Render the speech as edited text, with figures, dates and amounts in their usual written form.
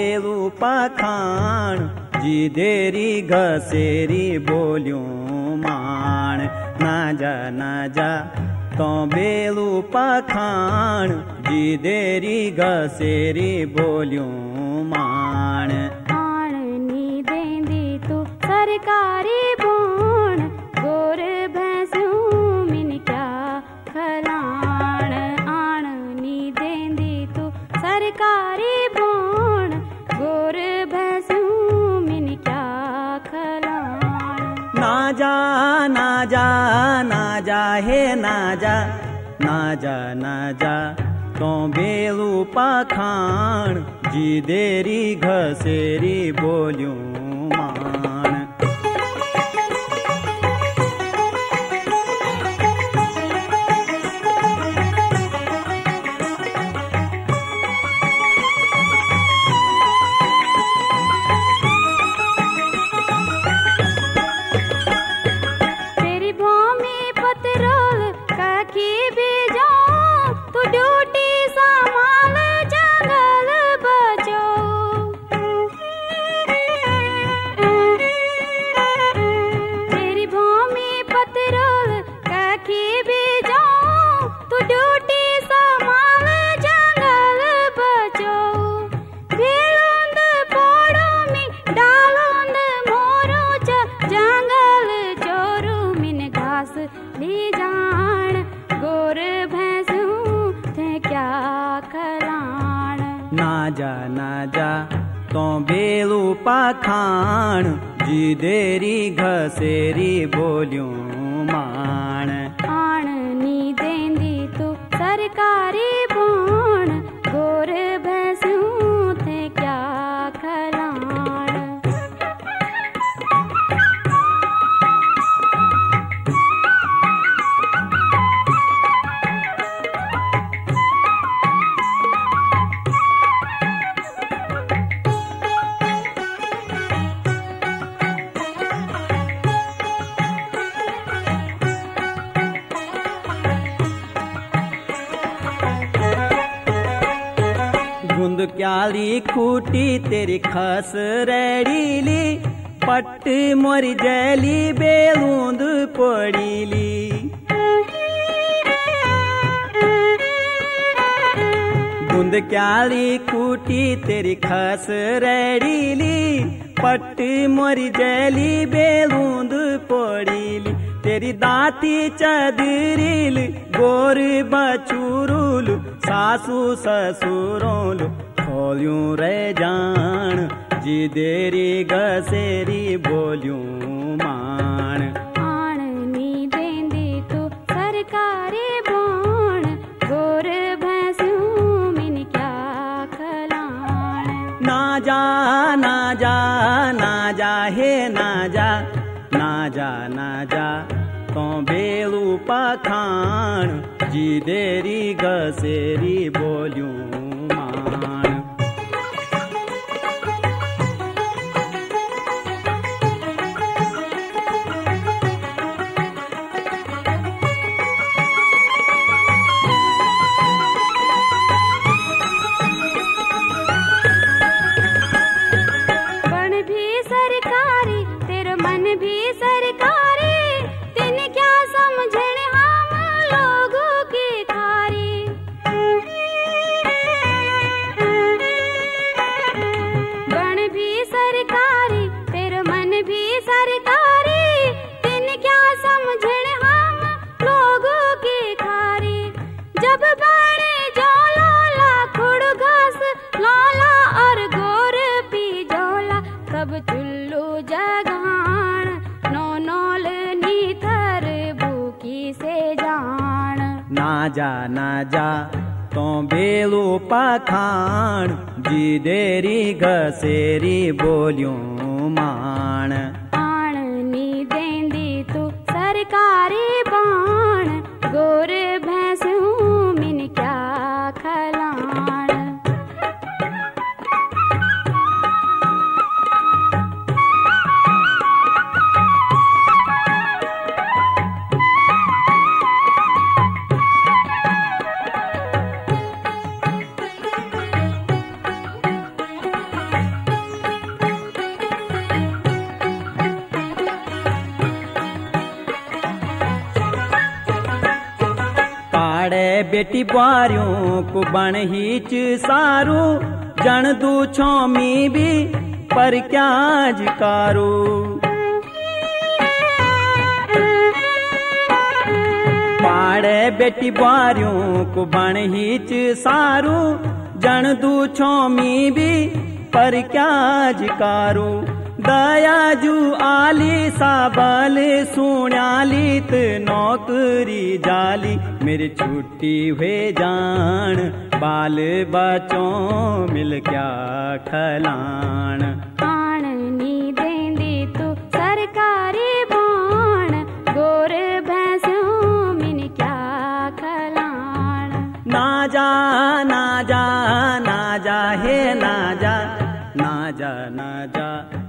बेलू पखाण जी देरी घसेरी बोल्यूं माण। ना जा तो बेलू पखाण जी देरी घसेरी बोल्यूं माण। आण नी देंदी तू सरकारी बोण गोर भैंसूं मिन क्या खलाण। आण नी देंदी तू सरकारी बोण गोर भैंसूं मिन क्या खलाण। ना जा हे ना जा तो बेलू पखाण जी देरी घसेरी बोल्यूं माण। तेरी भूमि पतरोल काकी भी जाऊं तू ड्यूटी संभाल जंगल बचो। तेरी भूमि पतरोल काकी भी जाऊं तू ड्यूटी संभाल जंगल बचो। भेलुंद पोड़ो में डालुंद मोरो जंगल चोरू मिन घास ली जान गोर भैंसूं थे क्या खलाण। ना जा तो बेलू पखाण जी देरी घसेरी बोल्यूं माण। आण नी देंदी तू सरकारी बोण गोर भैंसूं थे क्या खलाण। गुंद क्याली खूटी तेरी खस रेड़ीली पट्ट मोरी जैली बेलूंद पड़ीली। गुंद क्याली खूटी तेरी खस रेड़ीली पट्ट मोरी जैली बेलूंद पड़ीली। तेरी दाती चदरील गोर बचूरुल सासू ससुरोल खोल्यूं रे जान जी देरी घसेरी बोल्यूं माण। आण नी देंदी तू सरकारी बोण गोर भैंसूं मिन क्या खलाण। ना जा हे ना जा तो बेलू पखाण जी देरी घसेरी बोल्यूं माण। बण भी सरकारी तेरा मन भी सरकारी तिन क्या समझण हम लोगों की खारी। बण भी सरकारी तेरा मन भी सरकारी तिन क्या समझण हम लोगों की खारी। जब बणे जो लाला खुड़ घास लाला और गोर पी जोला तब चुल्लू जगान नो नोल नीथर भूखी से जान। ना जा तो बेलू पखाण जी देरी घसेरी बोल्यूं माण। आण नी देंदी तू सरकारी बाण गोर भैंसूं मिन क्या खलाण। बेटी बुआरियों को बण हीच सारू जन दू छोमी भी पर क्या जिकारू पाड़े बेटी बुआरियों को बण हीच सारू जन दू छोमी भी पर क्या जिकारू दयाजू आली साबल सुण्याली त नौकरी जाली मेरी छुट्टी हुए जान बाल बच्चों मिल क्या खलान आण नी देंदी तू सरकारी बाण गोर भैंसों मिन क्या खलान ना जा ना जा ना जा हे ना जा ना जा ना जा